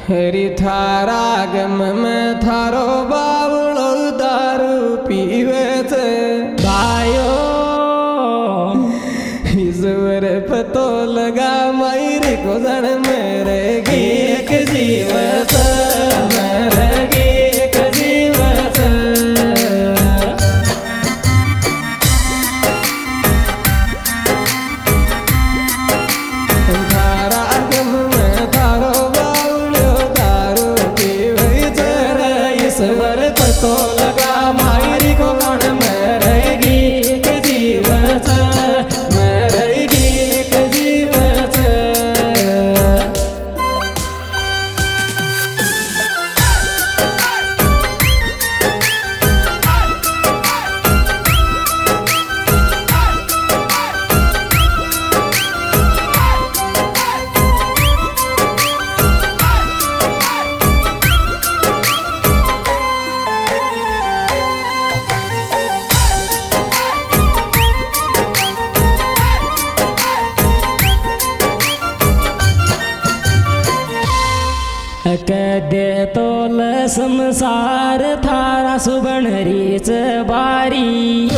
हरी थारा गम में थारो बावड़ो दारू पीवे छे भायो ईश्वर पतो लगा मायरी को जन मेरे गीक जीवत मेरे गीक जीवत थारा गम में थारो बावड़ो दारू पीवे छे ईश्वर पतो लगा मायरी को जन मेरे गीक जीवत मेरे गीक जीवत कदे तोल संसार थारा सुबणरीच बारी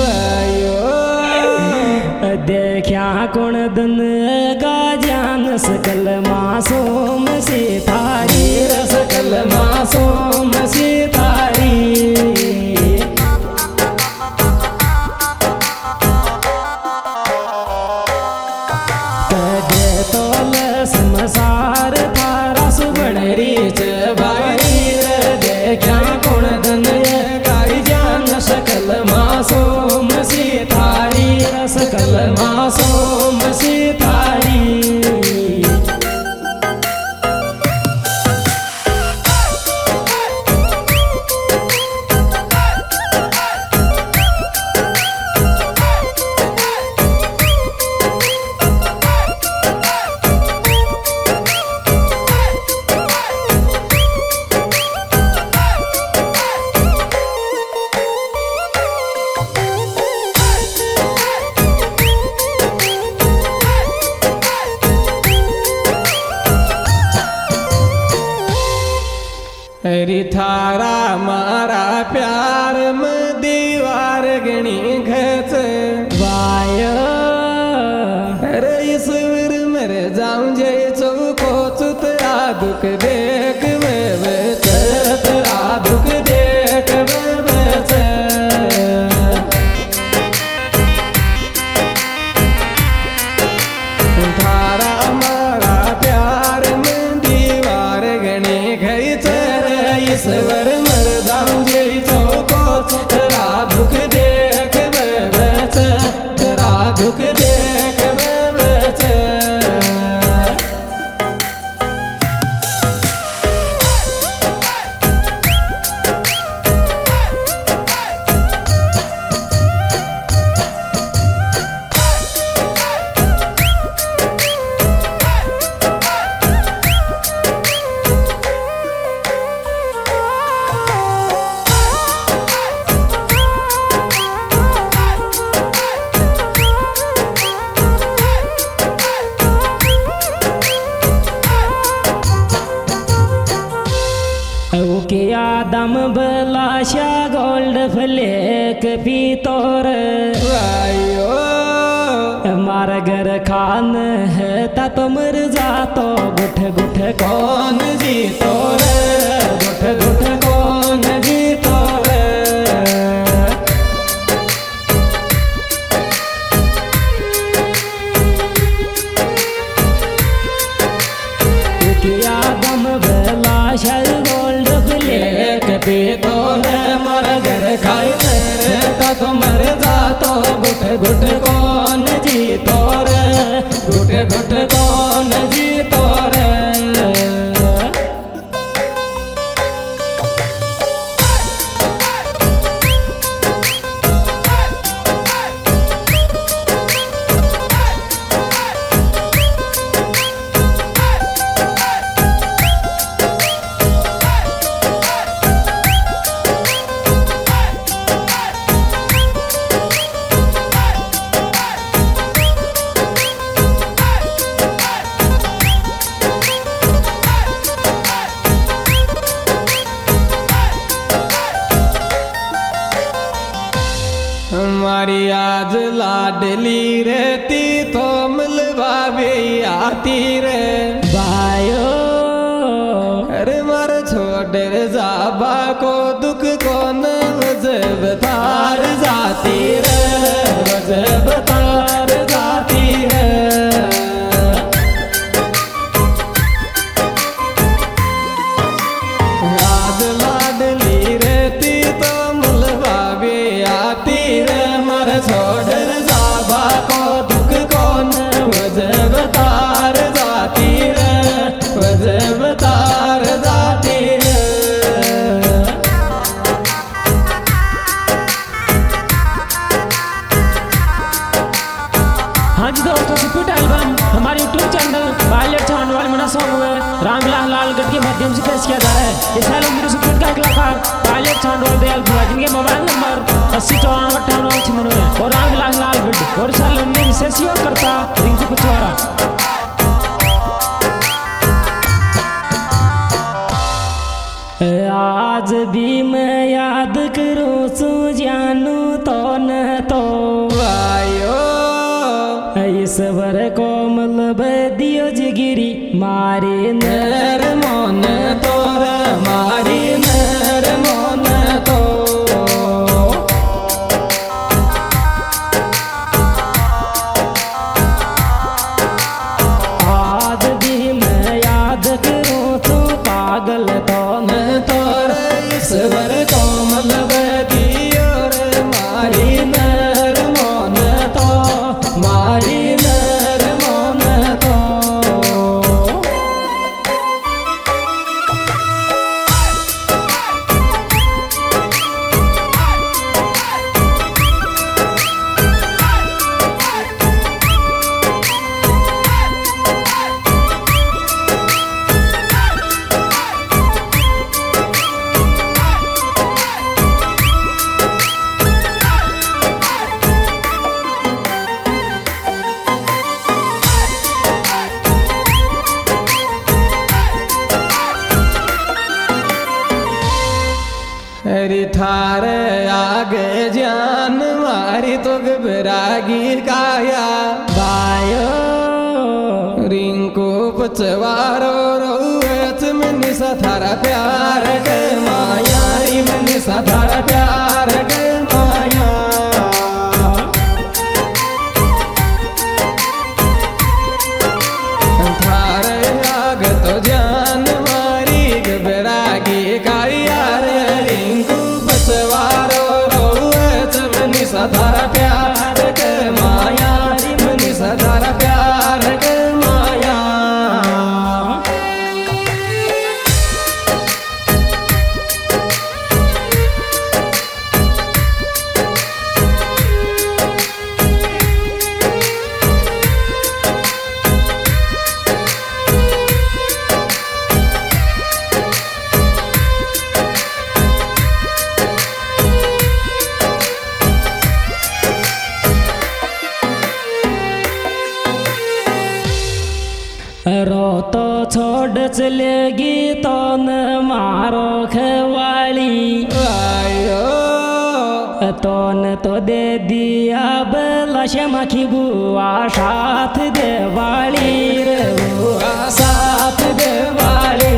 देख्या कुण दन गाजान सकल मासूम सी थारी सकल मासूम सी थारी कदे तोल संसार थारा सुबणरीच बारी देखा कुण धन गाई जान सकल मासूम सी थारी सकल मासूम सी थारी हरी थारा मारा प्यार में दीवार गणी खच वाय अरे ईश्वर मेरे जाऊं जे चौको चुतरा दुख देख में तेरा दुख देख में थारा मारा प्यार में दीवार गणी गई ईश्वर मर जाऊं जे चौको तेरा दुख देख में तेरा दुख देख में क्या दम बलाशा गोल्ड फ्लेक पीतोर मार घर खान है ता तो मर जा तो गुठ गुठ कौन जी तोरे गुठ गुठ कौन जी तोरे क्या दम बलाशा गोल्ड फ्लेक तोरे मर घर खाई ता तो मर जा तो गुठ गुठ कौन जी तोरे गुठ गुठ कौन जी तोरे लाडली रहती तो मिलवावे आती रे भाइयो। अरे मार छोड़ जाबा को दुख को न वजब तार जाती रे वजब तार जाती है। याद लाडली रहती तो मिलवावे आती रे मार छोड़ जाबा को दुख को न वजब तार जाती रे वजब तार जाती रे। हाँ जी दोस्तों, सुपीट एल्बम हमारे यूट्यूब चैनल वायलेट छान वाले मना सॉन्ग में रामविलास लालगढ़ के माध्यम से पेश किया जा रहा है। इस एल्बम में सुपीट का कलाकार वायलेट छान वाले दयालपुरा, जिनके मोबाइल नंबर 80545896 है और रामविलास लालगढ़ और इस एल्बम में विशेष सहयोग करता रिंकू कुचवारा। आज भी मैं याद करूं सू जानू तो न तो वायो ईश्वर कोमल बदियो जिगिरी मारे नर मोन तोर मारी नर मोन तो आज भी मैं याद करूं तू पागल तो न तोर ईश्वर कोमल बदियो रे मारी नर मोन तो मारी नर मोन तो। अरे थारे आगे जान मारी तो घबरागी काया भाइयो। रिंकू पचवारो रोएत मनी सा थारा प्यार के माया री मनी सा थारा प्यार के माया। थारे आगे तो जान मारी घबरागी काया रे रिंकू पचवारो रोएत मनी सा थारा प्यार के माया री मनी सा थारा प्यार के माया। रो तो छोड़ चलेगी तो न मारो खवाली आयो तो न तो दे दिया बला क्षमा की बुआ साथ देवाली रे बुआ साथ देवाली।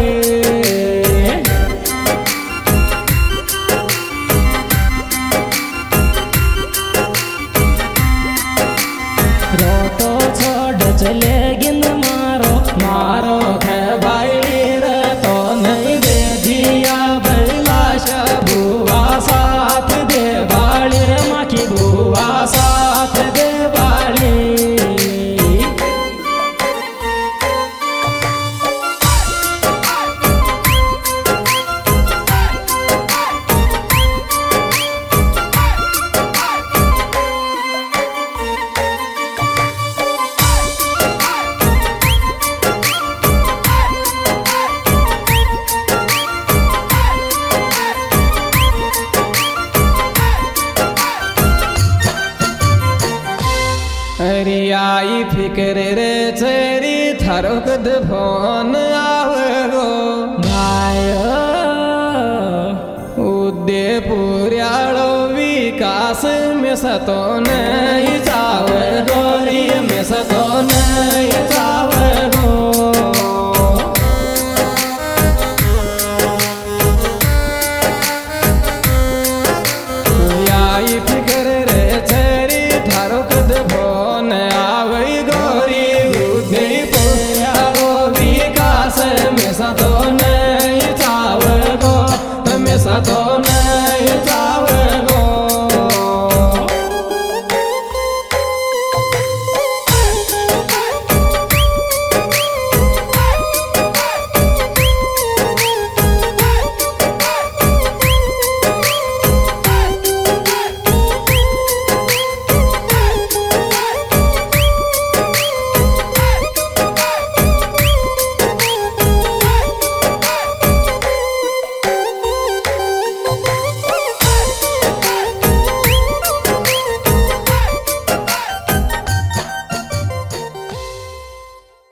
रो तो छोड़ चलेगी न मारो मारो है भाई रे तो नहीं दे दिया बैलाश बुआ साथ देवाली रे माँ की बुआ साथ देवाली। आई फिक्र रे चेरी थारो कद फोन आवगो भाइयो उदयपुर्याळो विकास में सतो नहीं जावे